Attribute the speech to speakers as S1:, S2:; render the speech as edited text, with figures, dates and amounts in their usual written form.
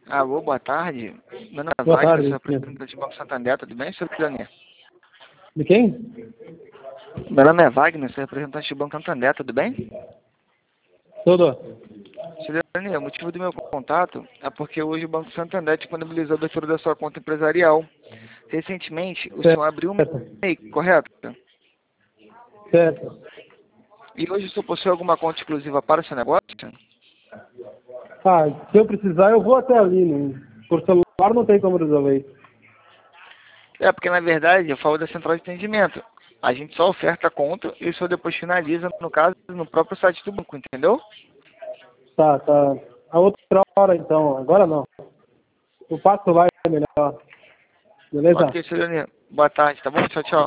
S1: Alô, boa tarde. Meu nome é
S2: Boa
S1: Wagner,
S2: tarde.
S1: sou representante do Banco Santander, tudo bem, senhor Cidadania?
S2: De quem?
S1: Meu nome é Wagner, sou representante do Banco Santander, tudo bem?
S2: Tudo.
S1: Cidadania, o motivo do meu contato é porque hoje o Banco Santander disponibilizou a abertura da sua conta empresarial. Recentemente, o senhor abriu um
S2: Certo.
S1: MEI, correto?
S2: Certo.
S1: E hoje o senhor possui alguma conta exclusiva para o seu negócio?
S2: Ah, se eu precisar, eu vou até ali. Né? Por celular não tem como resolver isso.
S1: É, porque na verdade eu falo da central de atendimento. A gente só oferta a conta e o senhor depois finaliza, no caso, no próprio site do banco, entendeu?
S2: Tá, tá. A outra hora, então. Agora não. O passo lá é melhor. Beleza?
S1: Ok, Cidadania. Boa tarde, tá bom? Tchau, tchau.